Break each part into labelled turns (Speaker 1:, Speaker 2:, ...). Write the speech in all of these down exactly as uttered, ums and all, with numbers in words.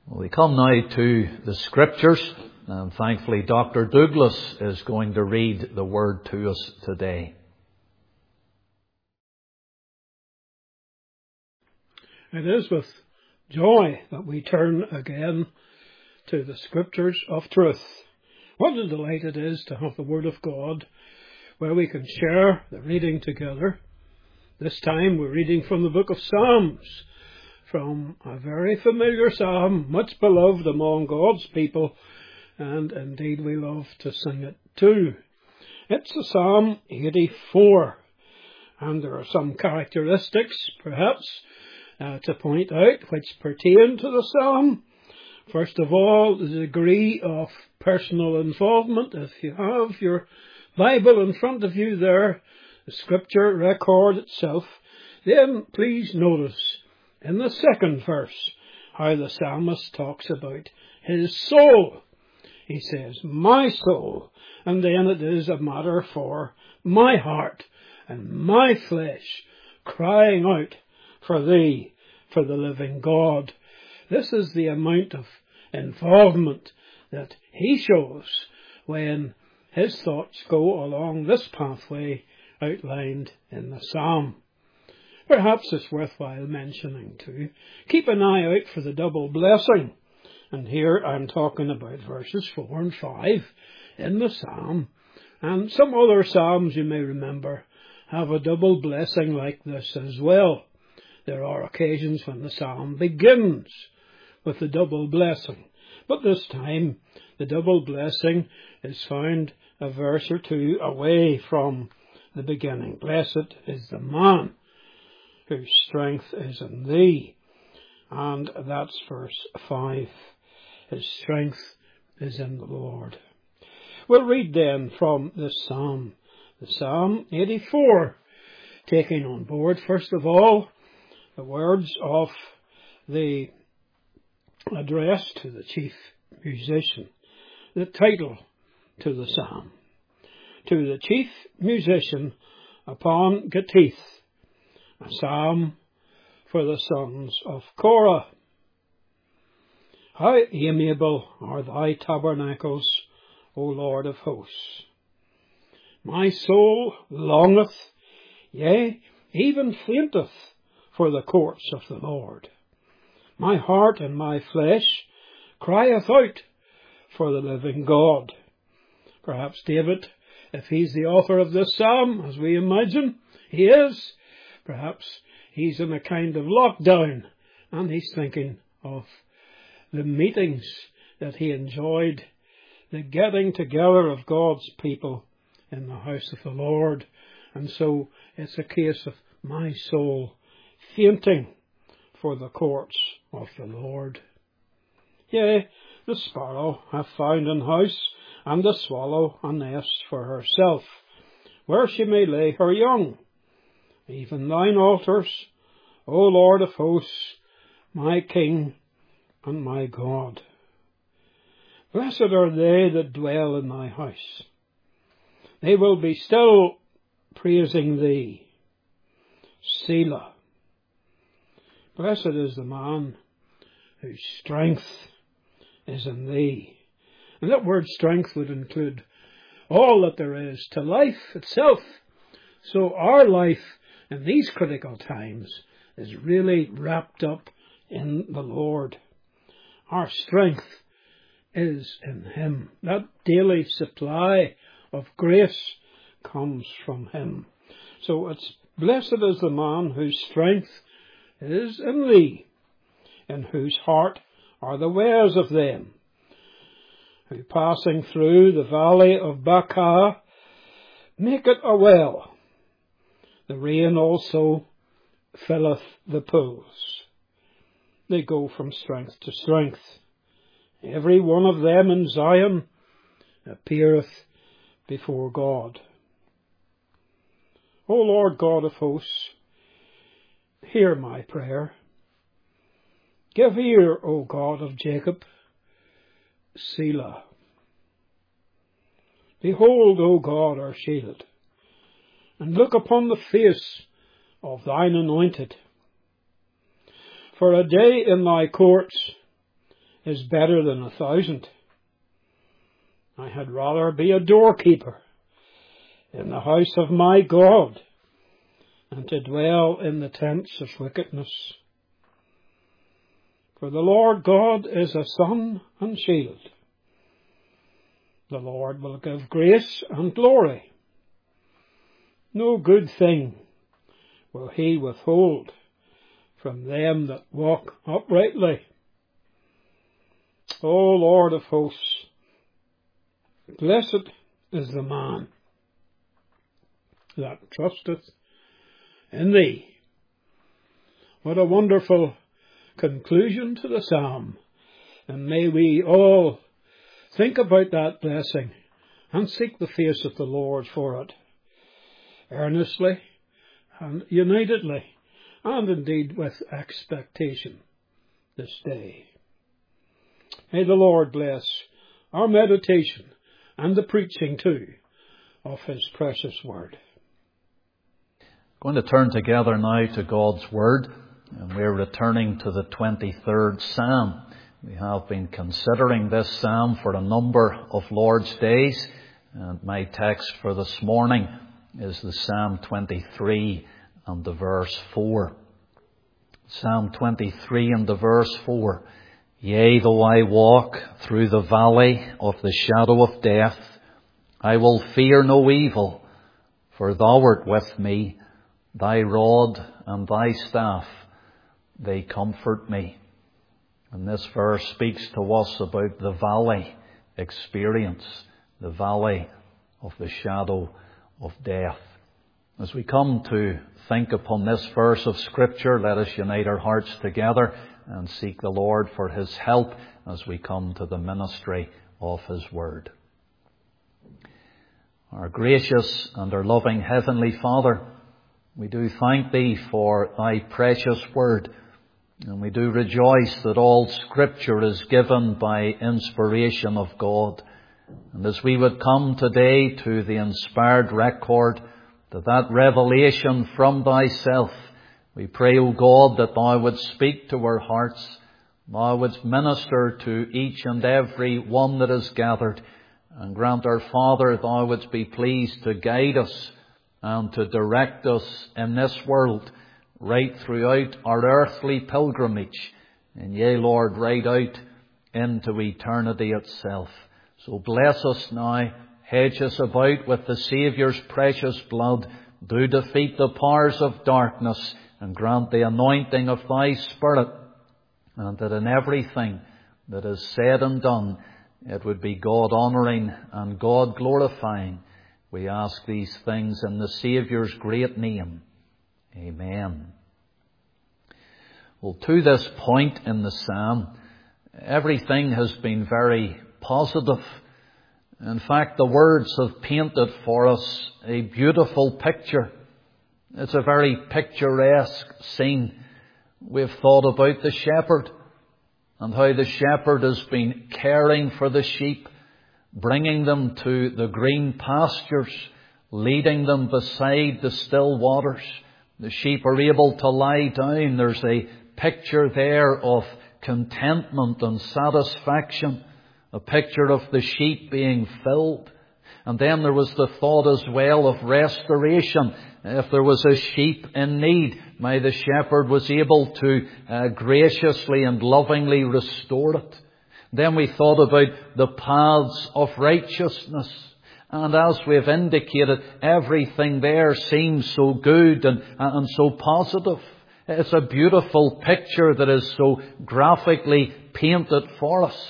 Speaker 1: We come now to the Scriptures, and thankfully Doctor Douglas is going to read the Word to us today.
Speaker 2: It is with joy that we turn again to the Scriptures of truth. What a delight it is to have the Word of God where we can share the reading together. This time we're reading from the book of Psalms, from a very familiar psalm, much beloved among God's people, and indeed we love to sing it too. It's the Psalm eighty-four, and there are some characteristics, perhaps, uh, to point out which pertain to the psalm. First of all, the degree of personal involvement. If you have your Bible in front of you there, the Scripture record itself, then please notice in the second verse how the psalmist talks about his soul. He says, my soul, and then it is a matter for my heart and my flesh crying out for thee, for the living God. This is the amount of involvement that he shows when his thoughts go along this pathway outlined in the psalm. Perhaps it's worthwhile mentioning too, keep an eye out for the double blessing. And here I'm talking about verses four and five in the psalm. And some other psalms you may remember have a double blessing like this as well. There are occasions when the psalm begins with the double blessing. But this time the double blessing is found a verse or two away from the beginning. Blessed is the man whose strength is in thee. And that's verse five. His strength is in the Lord. We'll read then from this psalm, the Psalm eighty-four, taking on board, first of all, the words of the address to the chief musician, the title to the psalm. To the chief musician upon Gittith, a psalm for the sons of Korah. How amiable are thy tabernacles, O Lord of hosts! My soul longeth, yea, even fainteth, for the courts of the Lord. My heart and my flesh crieth out for the living God. Perhaps David, if he's the author of this psalm, as we imagine he is, perhaps he's in a kind of lockdown, and he's thinking of the meetings that he enjoyed, the getting together of God's people in the house of the Lord. And so it's a case of my soul fainting for the courts of the Lord. Yea, the sparrow hath found an house, and the swallow a nest for herself, where she may lay her young. Even thine altars, O Lord of hosts, my King and my God. Blessed are they that dwell in thy house. They will be still praising thee. Selah. Blessed is the man whose strength is in thee. And that word strength would include all that there is to life itself. So our life in these critical times is really wrapped up in the Lord. Our strength is in Him. That daily supply of grace comes from Him. So it's blessed is the man whose strength is in thee, in whose heart are the ways of them, who passing through the valley of Baca make it a well. The rain also filleth the pools. They go from strength to strength. Every one of them in Zion appeareth before God. O Lord God of hosts, hear my prayer. Give ear, O God of Jacob. Selah. Behold, O God, our shield, and look upon the face of thine anointed. For a day in thy courts is better than a thousand. I had rather be a doorkeeper in the house of my God than to dwell in the tents of wickedness. For the Lord God is a sun and shield. The Lord will give grace and glory. No good thing will he withhold from them that walk uprightly. O Lord of hosts, blessed is the man that trusteth in thee. What a wonderful conclusion to the psalm. And may we all think about that blessing and seek the face of the Lord for it, earnestly and unitedly, and indeed with expectation this day. May the Lord bless our meditation and the preaching too of His precious word.
Speaker 1: Going to turn together now to God's Word, and we're returning to the twenty-third Psalm. We have been considering this Psalm for a number of Lord's days, and my text for this morning is the Psalm twenty-three and the verse four. Psalm twenty-three and the verse four. Yea, though I walk through the valley of the shadow of death, I will fear no evil, for thou art with me. Thy rod and thy staff, they comfort me. And this verse speaks to us about the valley experience, the valley of the shadow of death. As we come to think upon this verse of Scripture, let us unite our hearts together and seek the Lord for His help as we come to the ministry of His Word. Our gracious and our loving Heavenly Father, we do thank Thee for Thy precious Word, and we do rejoice that all Scripture is given by inspiration of God. And as we would come today to the inspired record, to that revelation from Thyself, we pray, O God, that Thou would speak to our hearts, Thou wouldst minister to each and every one that is gathered, and grant our Father, Thou wouldst be pleased to guide us and to direct us in this world, right throughout our earthly pilgrimage, and yea, Lord, right out into eternity itself. So bless us now, hedge us about with the Saviour's precious blood, do defeat the powers of darkness, and grant the anointing of Thy Spirit, and that in everything that is said and done, it would be God-honouring and God-glorifying. We ask these things in the Saviour's great name. Amen. Well, to this point in the Psalm, everything has been very positive. In fact, the words have painted for us a beautiful picture. It's a very picturesque scene. We've thought about the shepherd and how the shepherd has been caring for the sheep, bringing them to the green pastures, leading them beside the still waters. The sheep are able to lie down. There's a picture there of contentment and satisfaction, a picture of the sheep being filled. And then there was the thought as well of restoration. If there was a sheep in need, may the shepherd was able to uh, graciously and lovingly restore it. Then we thought about the paths of righteousness. And as we've indicated, everything there seems so good and, and so positive. It's a beautiful picture that is so graphically painted for us.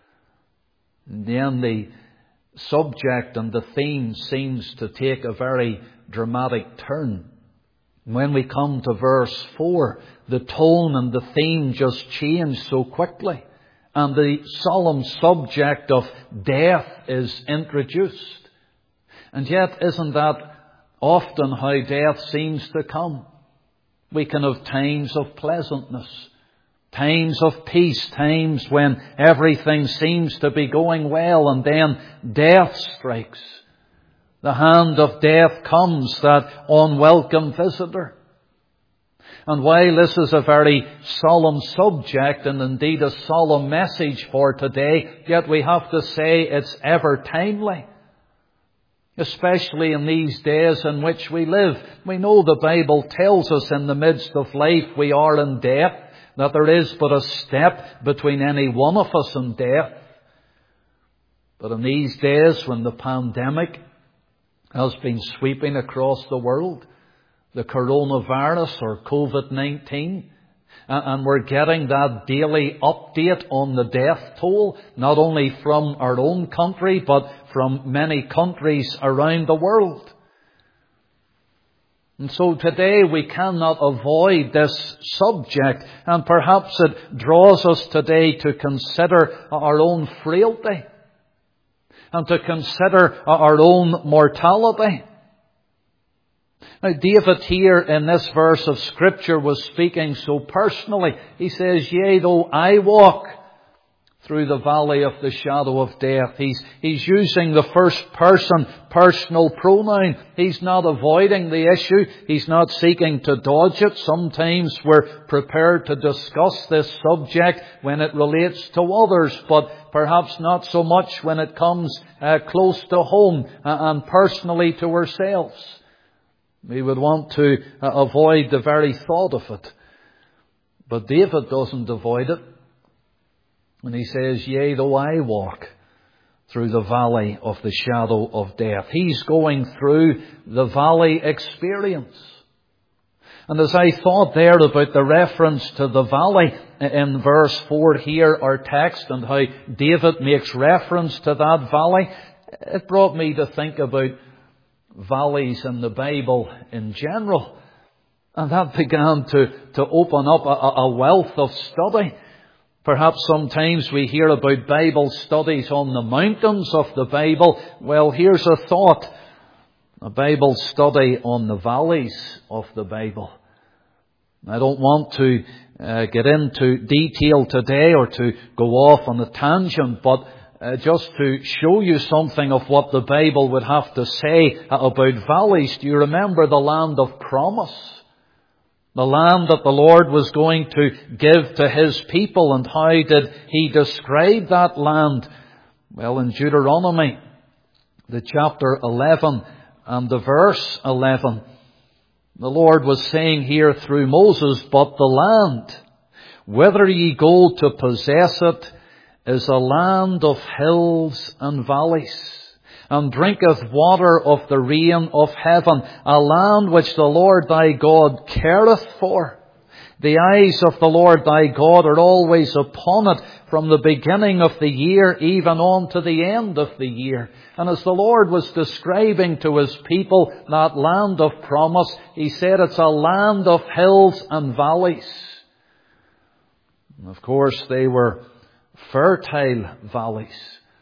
Speaker 1: And then the subject and the theme seems to take a very dramatic turn. When we come to verse four, the tone and the theme just change so quickly. And the solemn subject of death is introduced. And yet, isn't that often how death seems to come? We can have times of pleasantness, times of peace, times when everything seems to be going well, and then death strikes. The hand of death comes, that unwelcome visitor. And while this is a very solemn subject and indeed a solemn message for today, yet we have to say it's ever timely. Especially in these days in which we live. We know the Bible tells us in the midst of life we are in death, that there is but a step between any one of us and death. But in these days when the pandemic has been sweeping across the world, the coronavirus or COVID nineteen, and we're getting that daily update on the death toll, not only from our own country, but from many countries around the world. And so today we cannot avoid this subject, and perhaps it draws us today to consider our own frailty, and to consider our own mortality. Now, David here in this verse of Scripture was speaking so personally. He says, yea, though I walk through the valley of the shadow of death. He's, he's using the first person personal pronoun. He's not avoiding the issue. He's not seeking to dodge it. Sometimes we're prepared to discuss this subject when it relates to others, but perhaps not so much when it comes uh, close to home uh, and personally to ourselves. We would want to uh, avoid the very thought of it. But David doesn't avoid it. And he says, yea, though I walk through the valley of the shadow of death. He's going through the valley experience. And as I thought there about the reference to the valley in verse four here, our text, and how David makes reference to that valley, it brought me to think about valleys in the Bible in general. And that began to, to open up a, a wealth of study. Perhaps sometimes we hear about Bible studies on the mountains of the Bible. Well, here's a thought. A Bible study on the valleys of the Bible. I don't want to uh, get into detail today or to go off on a tangent, but uh, just to show you something of what the Bible would have to say about valleys. Do you remember the land of promise? The land that the Lord was going to give to His people, and how did He describe that land? Well, in Deuteronomy, the chapter eleven and the verse eleven, the Lord was saying here through Moses, but the land, whither ye go to possess it, is a land of hills and valleys, and drinketh water of the rain of heaven, a land which the Lord thy God careth for. The eyes of the Lord thy God are always upon it, from the beginning of the year even on to the end of the year. And as the Lord was describing to His people that land of promise, He said it's a land of hills and valleys. And of course they were fertile valleys.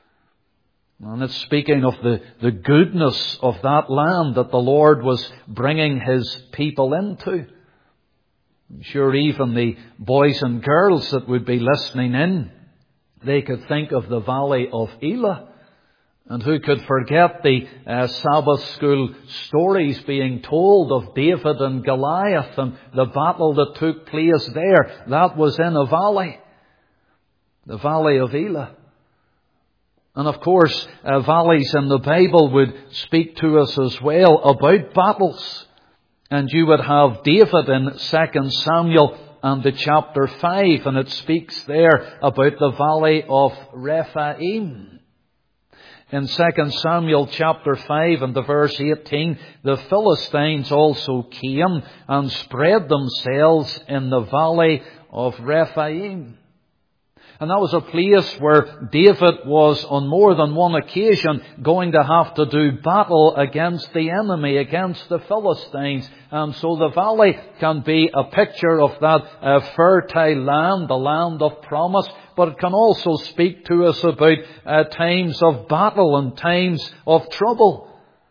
Speaker 1: And it's speaking of the, the goodness of that land that the Lord was bringing His people into. I'm sure even the boys and girls that would be listening in, they could think of the valley of Elah. And who could forget the uh, Sabbath school stories being told of David and Goliath and the battle that took place there. That was in a valley. The valley of Elah. And of course, uh, valleys in the Bible would speak to us as well about battles. And you would have David in Second Samuel and the chapter five, and it speaks there about the valley of Rephaim. In Second Samuel chapter five and the verse eighteen, the Philistines also came and spread themselves in the valley of Rephaim. And that was a place where David was on more than one occasion going to have to do battle against the enemy, against the Philistines. And so the valley can be a picture of that uh, fertile land, the land of promise. But it can also speak to us about uh, times of battle and times of trouble.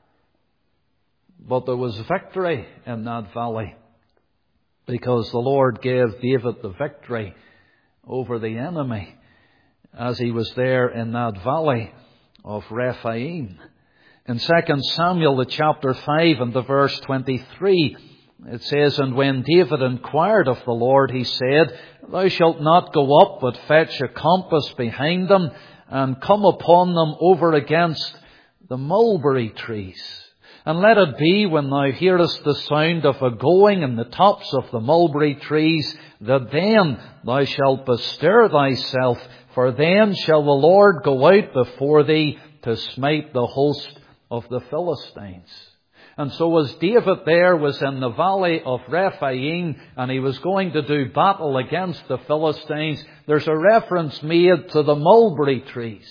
Speaker 1: But there was victory in that valley, because the Lord gave David the victory over the enemy as he was there in that valley of Rephaim. In Second Samuel, the chapter five and the verse twenty-three, It says, "And when David inquired of the Lord, he said, Thou shalt not go up, but fetch a compass behind them, and come upon them over against the mulberry trees. And let it be, when thou hearest the sound of a going in the tops of the mulberry trees, that then thou shalt bestir thyself, for then shall the Lord go out before thee to smite the host of the Philistines." And so as David there was in the valley of Rephaim, and he was going to do battle against the Philistines, there's a reference made to the mulberry trees.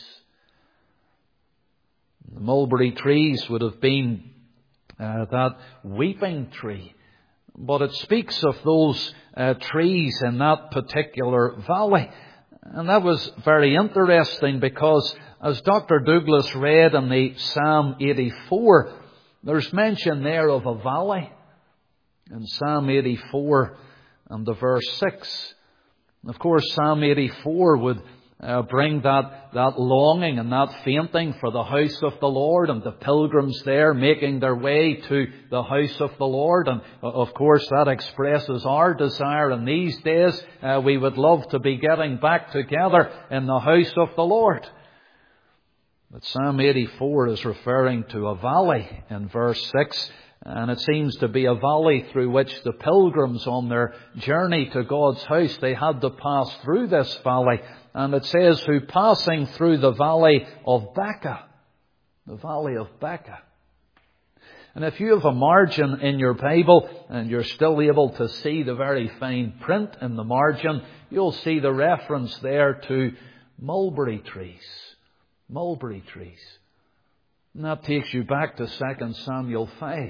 Speaker 1: The mulberry trees would have been uh, that weeping tree. But it speaks of those uh, trees in that particular valley. And that was very interesting, because as Doctor Douglas read in the Psalm eighty-four, there's mention there of a valley in Psalm eighty-four and the verse six. Of course, Psalm eighty-four would uh, bring that, that longing and that fainting for the house of the Lord, and the pilgrims there making their way to the house of the Lord. And of course, that expresses our desire in these days. Uh, we would love to be getting back together in the house of the Lord. But Psalm eighty-four is referring to a valley in verse six, and it seems to be a valley through which the pilgrims on their journey to God's house, they had to pass through this valley. And it says, "Who passing through the valley of Baca," the valley of Baca. And if you have a margin in your Bible and you're still able to see the very fine print in the margin, you'll see the reference there to mulberry trees. Mulberry trees. And that takes you back to Second Samuel five.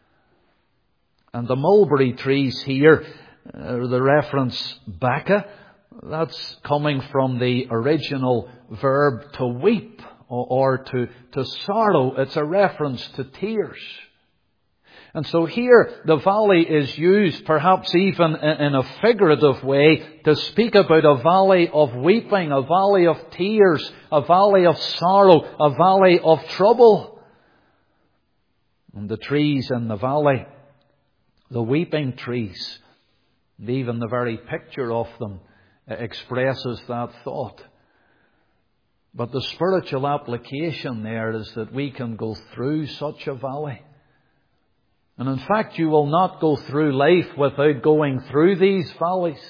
Speaker 1: And the mulberry trees here, uh, the reference Baca, that's coming from the original verb to weep or, or to, to sorrow. It's a reference to tears. And so here the valley is used perhaps even in a figurative way to speak about a valley of weeping, a valley of tears, a valley of sorrow, a valley of trouble. And the trees in the valley, the weeping trees, and even the very picture of them expresses that thought. But the spiritual application there is that we can go through such a valley. And in fact, you will not go through life without going through these valleys.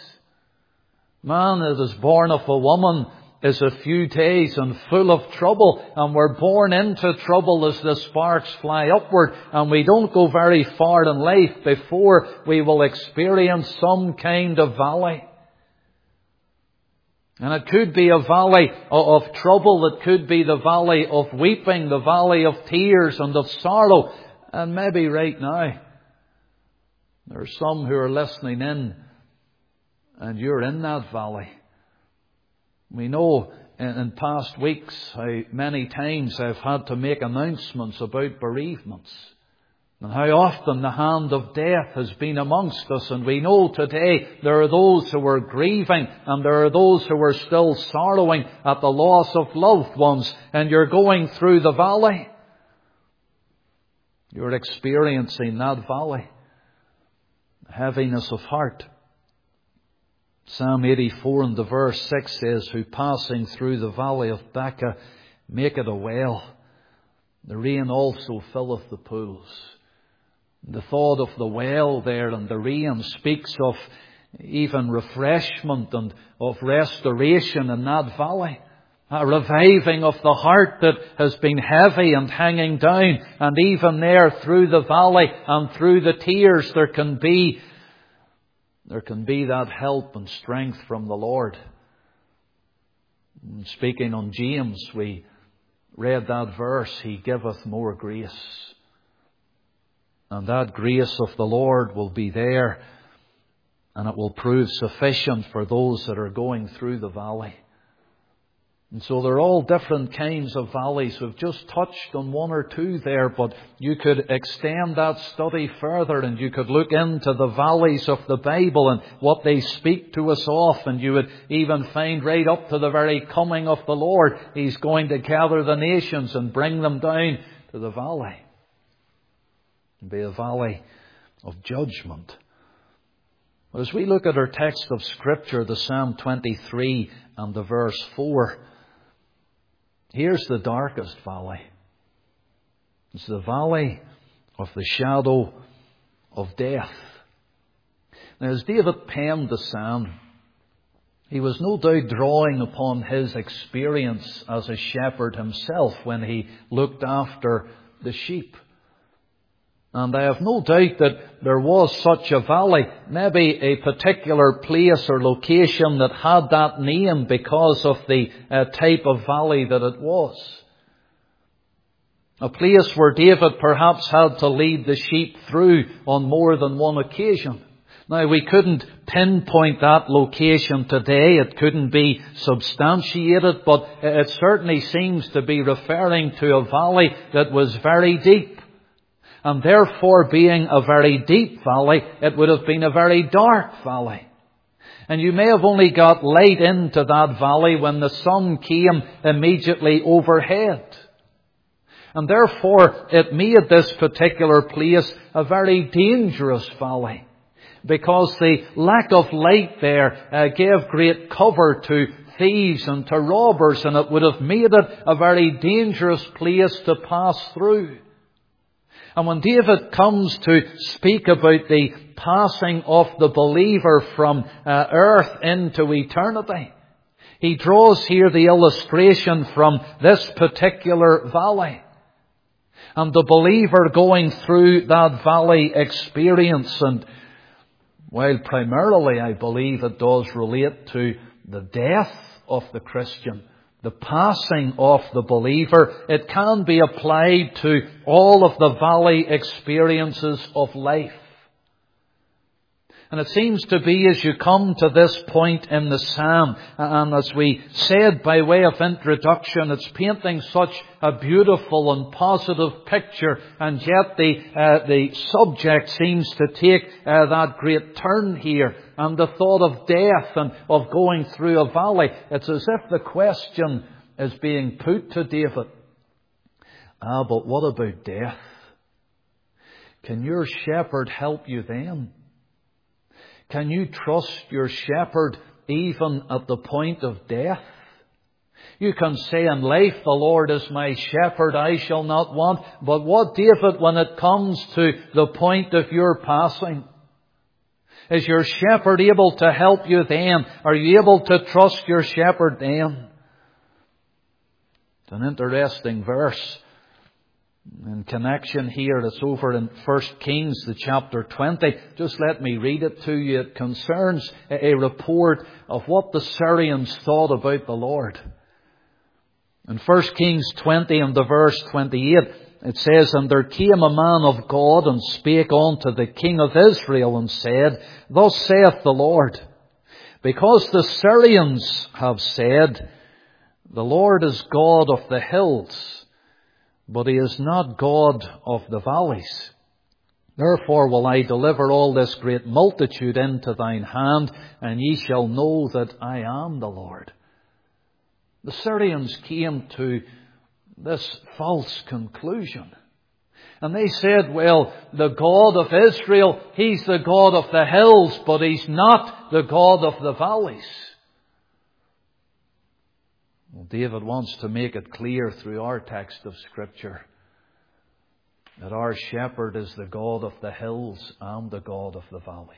Speaker 1: Man that is born of a woman is a few days and full of trouble. And we're born into trouble as the sparks fly upward. And we don't go very far in life before we will experience some kind of valley. And it could be a valley of trouble. It could be the valley of weeping, the valley of tears and of sorrow. And maybe right now, there are some who are listening in and you're in that valley. We know in, in past weeks how many times I've had to make announcements about bereavements. And how often the hand of death has been amongst us. And we know today there are those who are grieving and there are those who are still sorrowing at the loss of loved ones. And you're going through the valley. You're experiencing that valley. Heaviness of heart. Psalm eighty-four and the verse six says, "Who passing through the valley of Baca make it a well. The rain also filleth the pools." The thought of the well there and the rain speaks of even refreshment and of restoration in that valley. A reviving of the heart that has been heavy and hanging down. And even there through the valley and through the tears there can be, there can be that help and strength from the Lord. And speaking on James, we read that verse, "He giveth more grace." And that grace of the Lord will be there. And it will prove sufficient for those that are going through the valley. And so there are all different kinds of valleys. We've just touched on one or two there, but you could extend that study further and you could look into the valleys of the Bible and what they speak to us of. And you would even find right up to the very coming of the Lord, He's going to gather the nations and bring them down to the valley. It'll be a valley of judgment. But as we look at our text of Scripture, the Psalm twenty-three and the verse four, here's the darkest valley. It's the valley of the shadow of death. Now, as David penned the psalm, he was no doubt drawing upon his experience as a shepherd himself when he looked after the sheep. And I have no doubt that there was such a valley, maybe a particular place or location that had that name because of the uh, type of valley that it was. A place where David perhaps had to lead the sheep through on more than one occasion. Now, we couldn't pinpoint that location today. It couldn't be substantiated, but it certainly seems to be referring to a valley that was very deep. And therefore, being a very deep valley, it would have been a very dark valley. And you may have only got light into that valley when the sun came immediately overhead. And therefore, it made this particular place a very dangerous valley, because the lack of light there uh, gave great cover to thieves and to robbers, and it would have made it a very dangerous place to pass through. And when David comes to speak about the passing of the believer from uh, earth into eternity, he draws here the illustration from this particular valley. And the believer going through that valley experience, and while primarily I believe it does relate to the death of the Christian, the passing of the believer, it can be applied to all of the valley experiences of life. And it seems to be as you come to this point in the psalm, and as we said by way of introduction, it's painting such a beautiful and positive picture, and yet the uh, the subject seems to take uh, that great turn here, and the thought of death and of going through a valley. It's as if the question is being put to David. Ah, but what about death? Can your shepherd help you then? Can you trust your shepherd even at the point of death? You can say in life, the Lord is my shepherd, I shall not want. But what, David, when it comes to the point of your passing? Is your shepherd able to help you then? Are you able to trust your shepherd then? It's an interesting verse. In connection here, it's over in First Kings, the chapter twenty. Just let me read it to you. It concerns a report of what the Syrians thought about the Lord. In First Kings twenty and the verse twenty-eight, it says, And there came a man of God and spake unto the king of Israel and said, Thus saith the Lord, because the Syrians have said, The Lord is God of the hills, but he is not God of the valleys. Therefore will I deliver all this great multitude into thine hand, and ye shall know that I am the Lord. The Syrians came to this false conclusion. And they said, well, the God of Israel, he's the God of the hills, but he's not the God of the valleys. Well, David wants to make it clear through our text of Scripture that our shepherd is the God of the hills and the God of the valleys.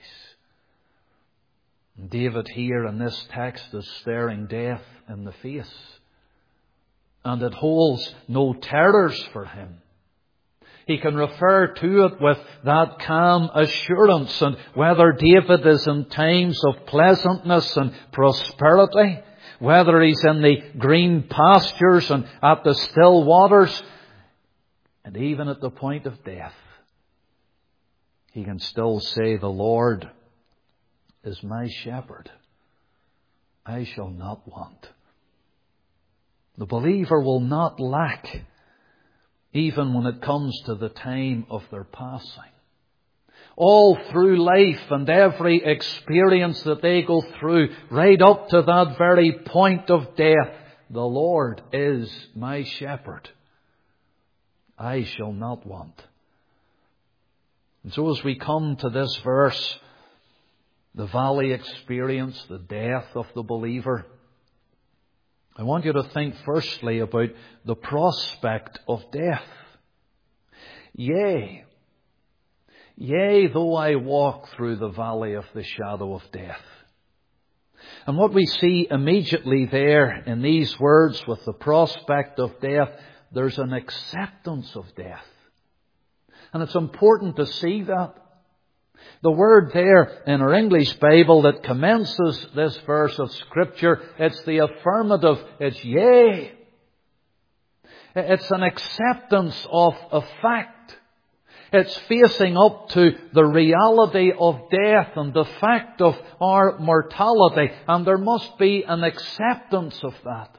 Speaker 1: And David here in this text is staring death in the face. And it holds no terrors for him. He can refer to it with that calm assurance. And whether David is in times of pleasantness and prosperity, whether he's in the green pastures and at the still waters, and even at the point of death, he can still say, The Lord is my shepherd. I shall not want. The believer will not lack, even when it comes to the time of their passing. All through life and every experience that they go through, right up to that very point of death, the Lord is my shepherd. I shall not want. And so as we come to this verse, the valley experience, the death of the believer, I want you to think firstly about the prospect of death. Yea, yea, though I walk through the valley of the shadow of death. And what we see immediately there in these words with the prospect of death, there's an acceptance of death. And it's important to see that. The word there in our English Bible that commences this verse of Scripture, it's the affirmative, it's yea. It's an acceptance of a fact. It's facing up to the reality of death and the fact of our mortality. And there must be an acceptance of that.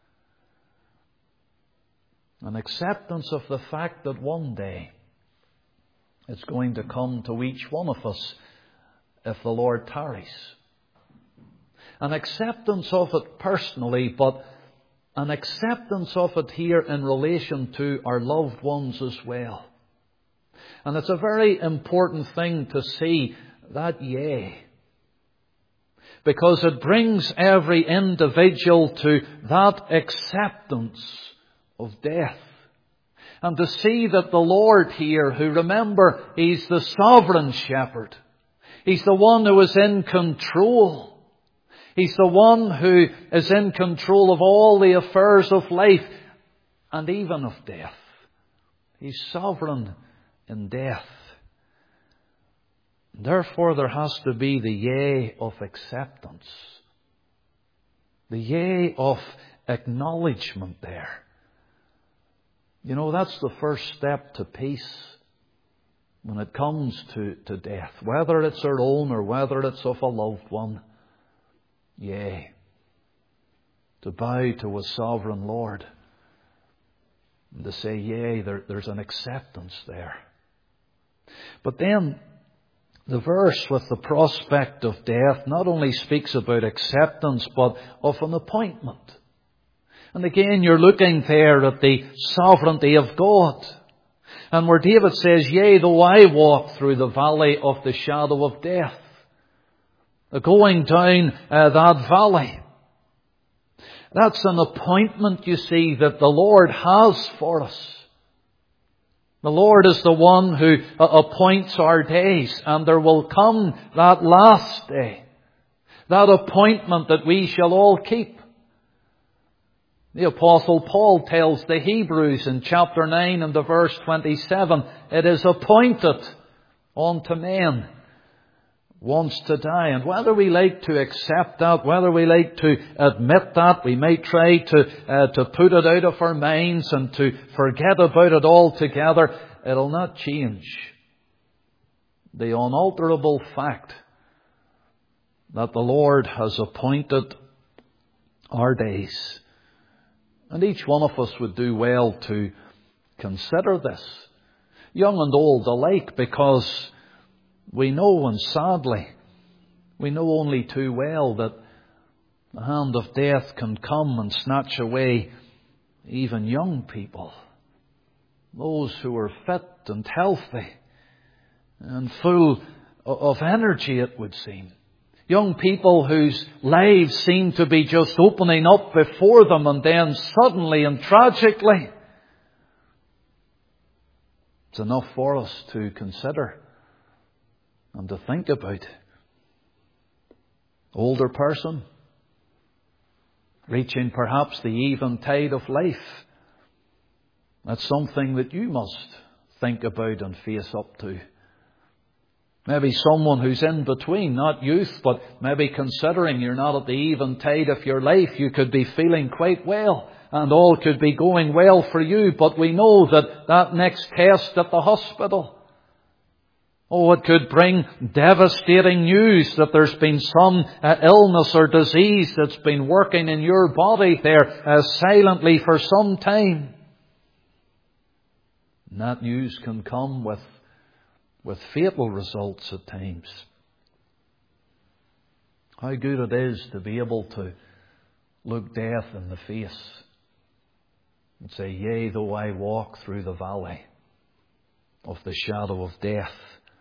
Speaker 1: An acceptance of the fact that one day it's going to come to each one of us if the Lord tarries. An acceptance of it personally, but an acceptance of it here in relation to our loved ones as well. And it's a very important thing to see that yea. Because it brings every individual to that acceptance of death. And to see that the Lord here, who remember, He's the sovereign shepherd. He's the one who is in control. He's the one who is in control of all the affairs of life and even of death. He's sovereign in death. Therefore, there has to be the yea of acceptance. The yea of acknowledgement there. You know, that's the first step to peace when it comes to, to death. Whether it's our own or whether it's of a loved one. Yea. To bow to a sovereign Lord. And to say, yea, there, there's an acceptance there. But then, the verse with the prospect of death not only speaks about acceptance, but of an appointment. And again, you're looking there at the sovereignty of God. And where David says, yea, though I walk through the valley of the shadow of death. Going down uh, that valley. That's an appointment, you see, that the Lord has for us. The Lord is the one who uh, appoints our days. And there will come that last day. That appointment that we shall all keep. The Apostle Paul tells the Hebrews in chapter nine and the verse twenty-seven, it is appointed unto men once to die. And whether we like to accept that, whether we like to admit that, we may try to uh, to put it out of our minds and to forget about it altogether, it'll not change the unalterable fact that the Lord has appointed our days. And each one of us would do well to consider this, young and old alike, because we know, and sadly, we know only too well that the hand of death can come and snatch away even young people, those who are fit and healthy and full of energy, it would seem. Young people whose lives seem to be just opening up before them, and then suddenly and tragically, it's enough for us to consider and to think about. Older person, reaching perhaps the eventide of life. That's something that you must think about and face up to. Maybe someone who's in between, not youth, but maybe considering you're not at the eventide of your life, you could be feeling quite well and all could be going well for you. But we know that that next test at the hospital, oh, it could bring devastating news that there's been some uh, illness or disease that's been working in your body there uh, silently for some time. And that news can come with with fatal results at times. How good it is to be able to look death in the face and say, yea, though I walk through the valley of the shadow of death.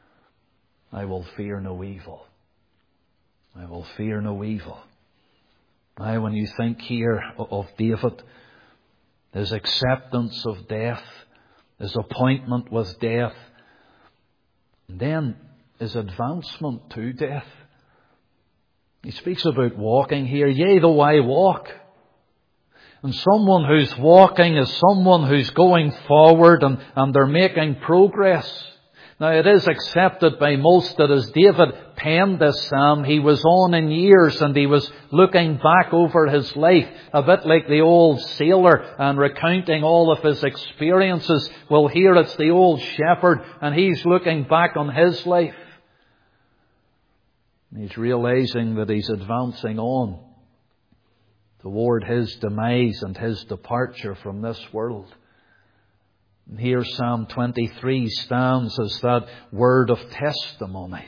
Speaker 1: I will fear no evil. I will fear no evil. Now, when you think here of David, his acceptance of death, his appointment with death, and then his advancement to death. He speaks about walking here. Yea, though I walk. And someone who's walking is someone who's going forward and, and they're making progress. Now, it is accepted by most that as David penned this psalm, he was on in years and he was looking back over his life, a bit like the old sailor and recounting all of his experiences. Well, here it's the old shepherd and he's looking back on his life. He's realizing that he's advancing on toward his demise and his departure from this world. And here Psalm twenty-three stands as that word of testimony.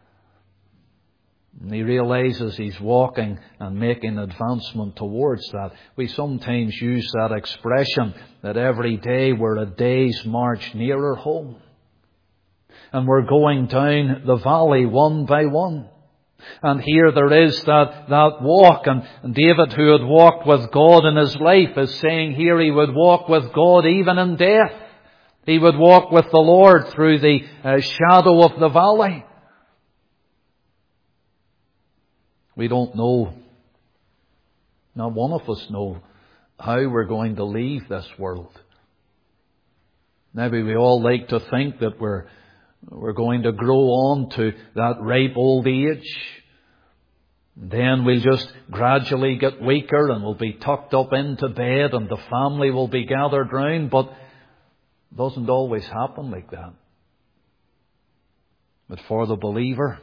Speaker 1: And he realizes he's walking and making advancement towards that. We sometimes use that expression that every day we're a day's march nearer home. And we're going down the valley one by one. And here there is that, that walk. And, and David, who had walked with God in his life, is saying here he would walk with God even in death. He would walk with the Lord through the uh, shadow of the valley. We don't know, not one of us know, how we're going to leave this world. Maybe we all like to think that we're We're going to grow on to that ripe old age. Then we'll just gradually get weaker and we'll be tucked up into bed and the family will be gathered round. But it doesn't always happen like that. But for the believer,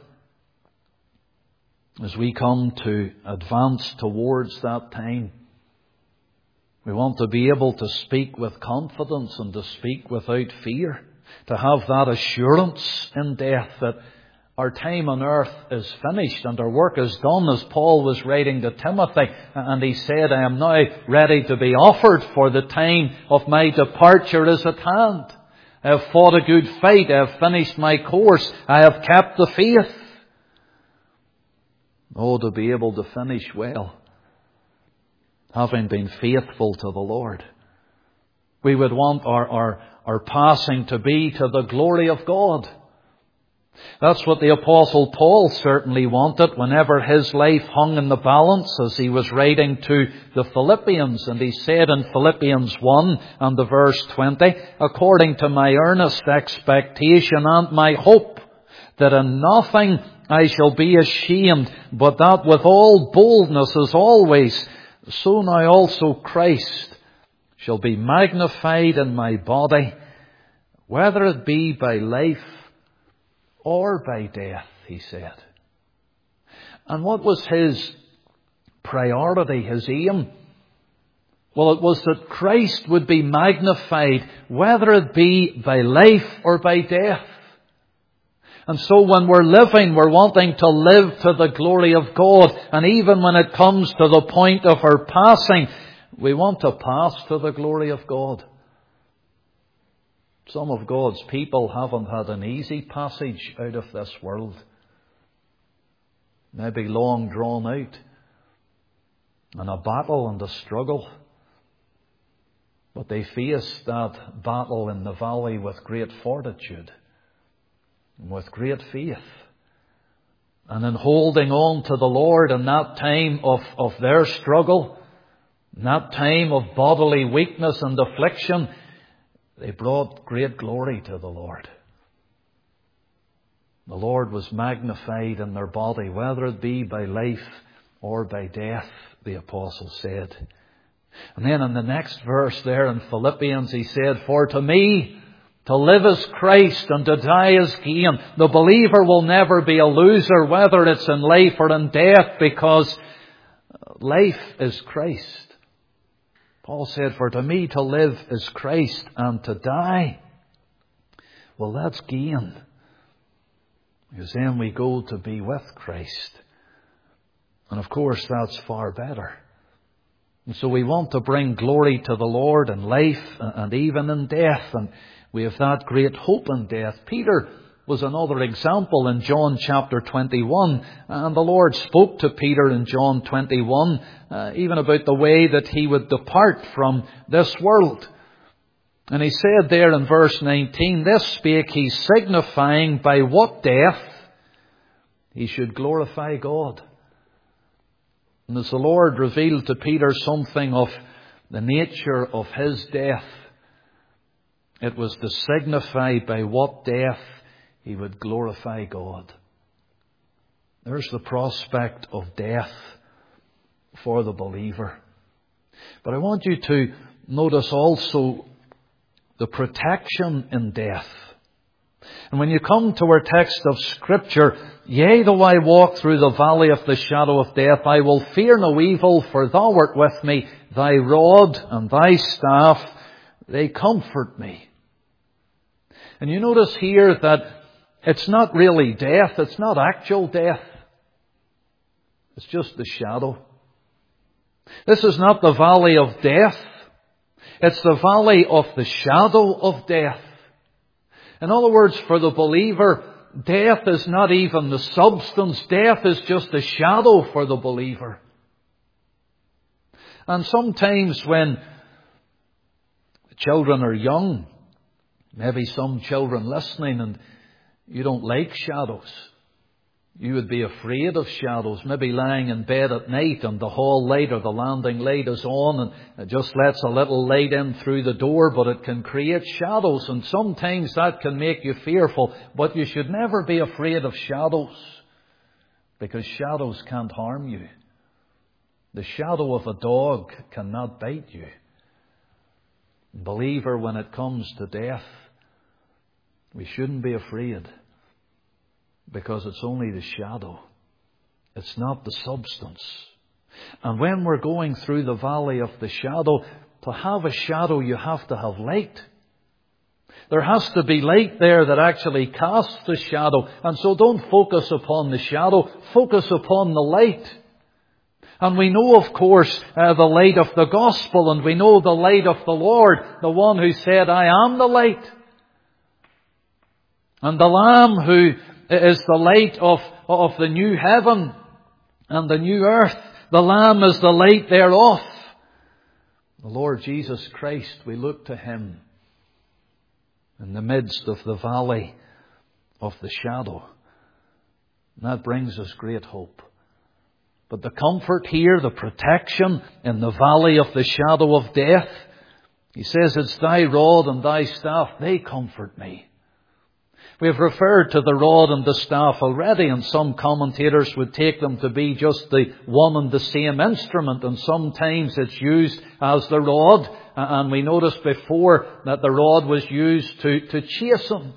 Speaker 1: as we come to advance towards that time, we want to be able to speak with confidence and to speak without fear. To have that assurance in death that our time on earth is finished and our work is done, as Paul was writing to Timothy. And he said, I am now ready to be offered, for the time of my departure is at hand. I have fought a good fight. I have finished my course. I have kept the faith. Oh, to be able to finish well, having been faithful to the Lord. We would want our, our, our passing to be to the glory of God. That's what the Apostle Paul certainly wanted whenever his life hung in the balance, as he was writing to the Philippians. And he said in Philippians one and the verse twenty, according to my earnest expectation and my hope, that in nothing I shall be ashamed, but that with all boldness as always, so now also Christ shall be magnified in my body, whether it be by life or by death, he said. And what was his priority, his aim? Well, it was that Christ would be magnified, whether it be by life or by death. And so when we're living, we're wanting to live to the glory of God. And even when it comes to the point of our passing, we want to pass to the glory of God. Some of God's people haven't had an easy passage out of this world. Maybe long drawn out. And a battle and a struggle. But they faced that battle in the valley with great fortitude. And with great faith. And in holding on to the Lord in that time of, of their struggle, in that time of bodily weakness and affliction, they brought great glory to the Lord. The Lord was magnified in their body, whether it be by life or by death, the apostle said. And then in the next verse there in Philippians, he said, for to me, to live is Christ and to die is gain. The believer will never be a loser, whether it's in life or in death, because life is Christ. Paul said, for to me to live is Christ and to die, well, that's gain. Because then we go to be with Christ. And of course, that's far better. And so we want to bring glory to the Lord in life and even in death. And we have that great hope in death. Peter was another example in John chapter twenty-one. And the Lord spoke to Peter in John twenty-one, uh, even about the way that he would depart from this world. And he said there in verse nineteen, "This spake he, signifying by what death he should glorify God." And as the Lord revealed to Peter something of the nature of his death, it was to signify by what death he would glorify God. There's the prospect of death for the believer. But I want you to notice also the protection in death. And when you come to our text of Scripture, "Yea, though I walk through the valley of the shadow of death, I will fear no evil, for thou art with me. Thy rod and thy staff, they comfort me." And you notice here that it's not really death. It's not actual death. It's just the shadow. This is not the valley of death. It's the valley of the shadow of death. In other words, for the believer, death is not even the substance. Death is just a shadow for the believer. And sometimes when children are young, maybe some children listening, and you don't like shadows. You would be afraid of shadows, maybe lying in bed at night and the hall light or the landing light is on and it just lets a little light in through the door, but it can create shadows, and sometimes that can make you fearful. But you should never be afraid of shadows, because shadows can't harm you. The shadow of a dog cannot bite you. Believer, when it comes to death, we shouldn't be afraid, because it's only the shadow. It's not the substance. And when we're going through the valley of the shadow, to have a shadow you have to have light. There has to be light there that actually casts the shadow. And so don't focus upon the shadow, focus upon the light. And we know, of course, uh, the light of the gospel, and we know the light of the Lord, the one who said, "I am the light." And the Lamb who is the light of, of the new heaven and the new earth. The Lamb is the light thereof. The Lord Jesus Christ, we look to Him in the midst of the valley of the shadow. And that brings us great hope. But the comfort here, the protection in the valley of the shadow of death, He says, "It's thy rod and thy staff, they comfort me." We have referred to the rod and the staff already, and some commentators would take them to be just the one and the same instrument, and sometimes it's used as the rod. And we noticed before that the rod was used to, to chasten.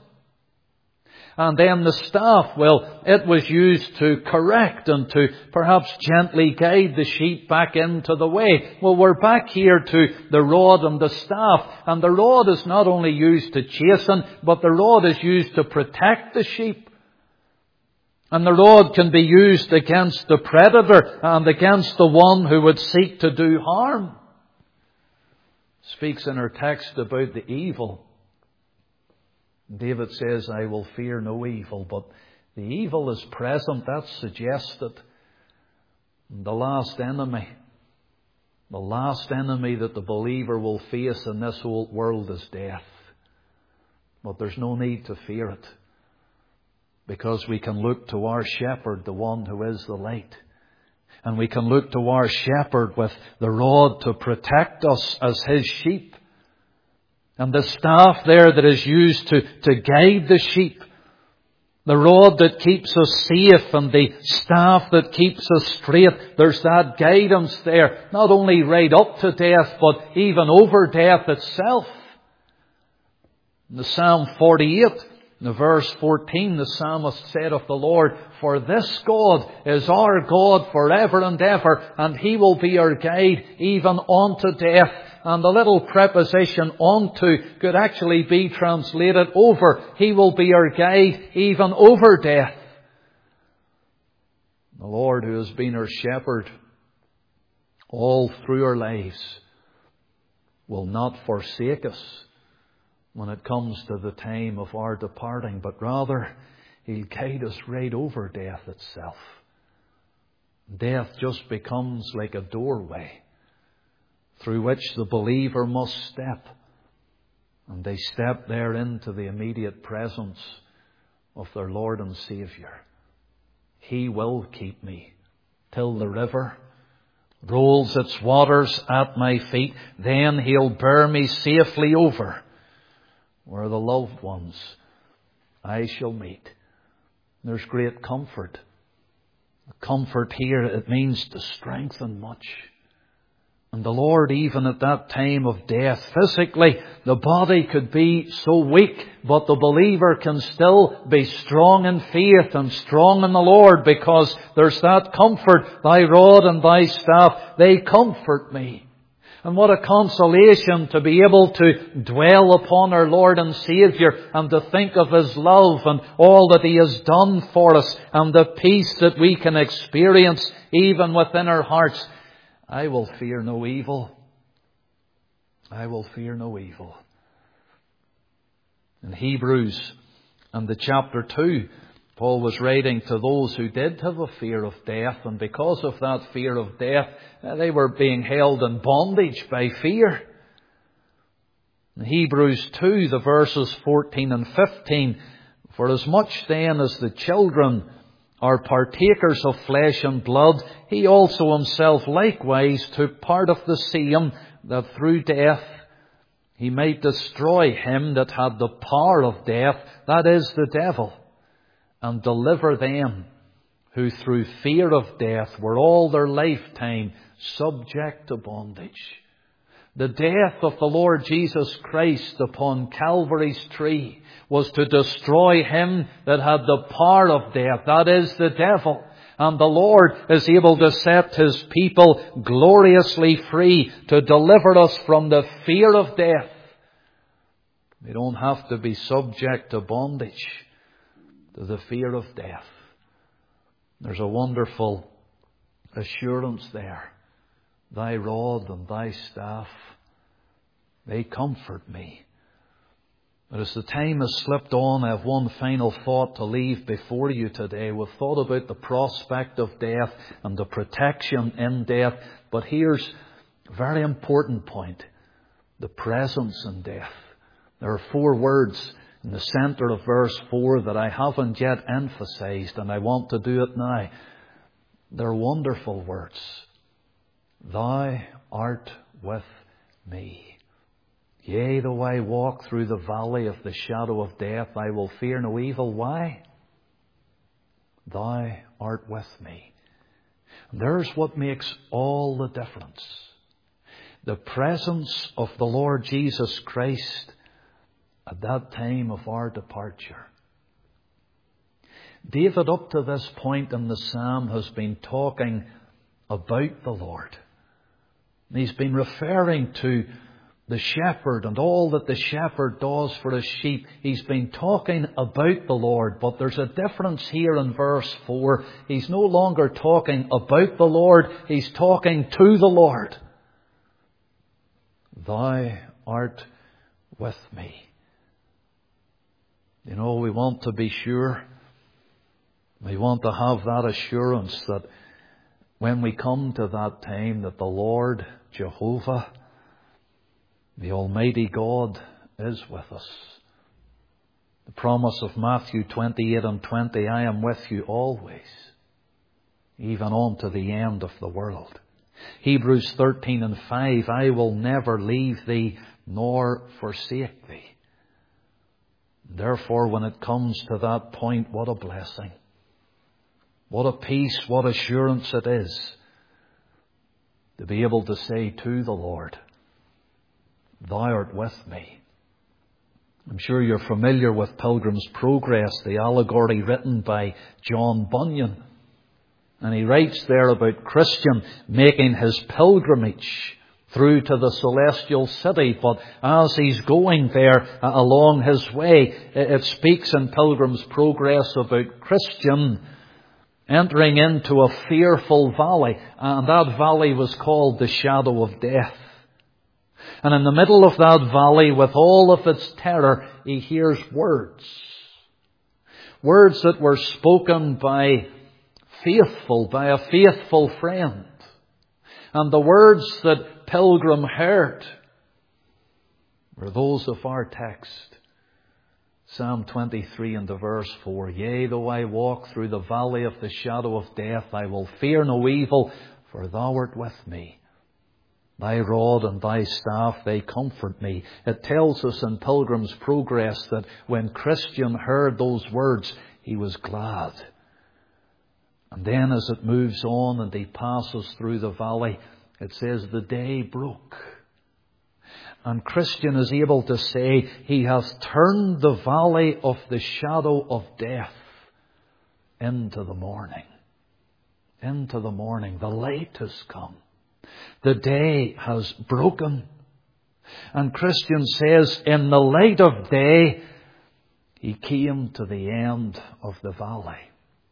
Speaker 1: And then the staff, well, it was used to correct and to perhaps gently guide the sheep back into the way. Well, we're back here to the rod and the staff. And the rod is not only used to chasten, but the rod is used to protect the sheep. And the rod can be used against the predator and against the one who would seek to do harm. Speaks in our text about the evil. David says, "I will fear no evil," but the evil is present. That's suggested. The last enemy, the last enemy that the believer will face in this old world is death. But there's no need to fear it, because we can look to our shepherd, the one who is the light. And we can look to our shepherd with the rod to protect us as his sheep. And the staff there that is used to, to guide the sheep. The rod that keeps us safe and the staff that keeps us straight. There's that guidance there. Not only right up to death, but even over death itself. In the Psalm forty-eight, in the verse fourteen, the psalmist said of the Lord, "For this God is our God forever and ever, and He will be our guide even unto death." And the little preposition "unto" could actually be translated over. He will be our guide even over death. The Lord, who has been our shepherd all through our lives, will not forsake us when it comes to the time of our departing, but rather He'll guide us right over death itself. Death just becomes like a doorway through which the believer must step. And they step there into the immediate presence of their Lord and Saviour. He will keep me till the river rolls its waters at my feet. Then He'll bear me safely over where the loved ones I shall meet. There's great comfort. Comfort here, it means to strengthen much. And the Lord, even at that time of death, physically, the body could be so weak, but the believer can still be strong in faith and strong in the Lord, because there's that comfort. Thy rod and thy staff, they comfort me. And what a consolation to be able to dwell upon our Lord and Saviour and to think of His love and all that He has done for us and the peace that we can experience even within our hearts. I will fear no evil. I will fear no evil. In Hebrews and the chapter two, Paul was writing to those who did have a fear of death, and because of that fear of death, they were being held in bondage by fear. In Hebrews two, the verses fourteen and fifteen, for as much then as the children are partakers of flesh and blood, He also Himself likewise took part of the same, that through death He might destroy him that had the power of death, that is, the devil, and deliver them who through fear of death were all their lifetime subject to bondage. The death of the Lord Jesus Christ upon Calvary's tree was to destroy him that had the power of death, that is, the devil. And the Lord is able to set His people gloriously free to deliver us from the fear of death. We don't have to be subject to bondage, to the fear of death. There's a wonderful assurance there. Thy rod and thy staff, they comfort me. But as the time has slipped on, I have one final thought to leave before you today. We've thought about the prospect of death and the protection in death. But here's a very important point. The presence in death. There are four words in the centre of verse four that I haven't yet emphasized, and I want to do it now. They're wonderful words. Thou art with me. Yea, though I walk through the valley of the shadow of death, I will fear no evil. Why? Thou art with me. And there's what makes all the difference. The presence of the Lord Jesus Christ at that time of our departure. David, up to this point in the psalm, has been talking about the Lord. He's been referring to the shepherd and all that the shepherd does for his sheep. He's been talking about the Lord, but there's a difference here in verse four. He's no longer talking about the Lord, he's talking to the Lord. Thou art with me. You know, we want to be sure. We want to have that assurance that when we come to that time, that the Lord Jehovah, the Almighty God, is with us. The promise of Matthew twenty-eight and twenty, I am with you always, even unto the end of the world. Hebrews thirteen and five, I will never leave thee nor forsake thee. Therefore, when it comes to that point, what a blessing. What a peace, what assurance it is to be able to say to the Lord, Thou art with me. I'm sure you're familiar with Pilgrim's Progress, the allegory written by John Bunyan. And he writes there about Christian making his pilgrimage through to the celestial city. But as he's going there uh, along his way, it, it speaks in Pilgrim's Progress about Christian entering into a fearful valley. And that valley was called the shadow of death. And in the middle of that valley, with all of its terror, he hears words. Words that were spoken by faithful, by a faithful friend. And the words that Pilgrim heard were those of our text. Psalm twenty-three and the verse four. Yea, though I walk through the valley of the shadow of death, I will fear no evil, for thou art with me. Thy rod and thy staff, they comfort me. It tells us in Pilgrim's Progress that when Christian heard those words, he was glad. And then as it moves on and he passes through the valley, it says the day broke. And Christian is able to say, he has turned the valley of the shadow of death into the morning. Into the morning. The light has come. The day has broken. And Christian says, in the light of day, he came to the end of the valley.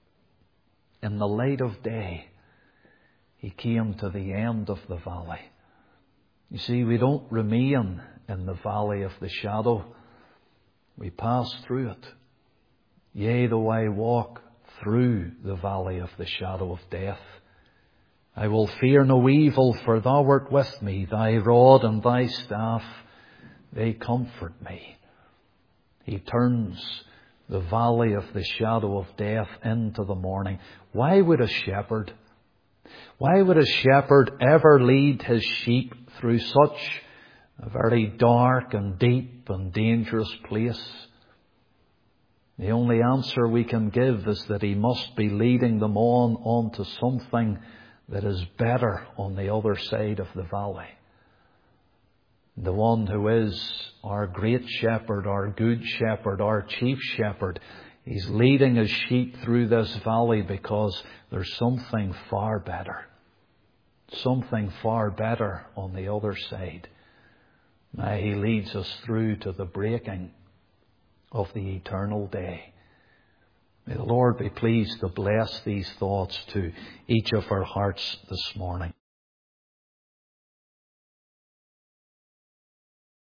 Speaker 1: In the light of day, he came to the end of the valley. You see, we don't remain in the valley of the shadow. We pass through it. Yea, though I walk through the valley of the shadow of death, I will fear no evil, for thou art with me. Thy rod and thy staff, they comfort me. He turns the valley of the shadow of death into the morning. Why would a shepherd, why would a shepherd ever lead his sheep through such a very dark and deep and dangerous place? The only answer we can give is that he must be leading them on onto something that is better on the other side of the valley. The one who is our great shepherd, our good shepherd, our chief shepherd, he's leading his sheep through this valley because there's something far better. Something far better on the other side. Now he leads us through to the breaking of the eternal day. May the Lord be pleased to bless these thoughts to each of our hearts this morning.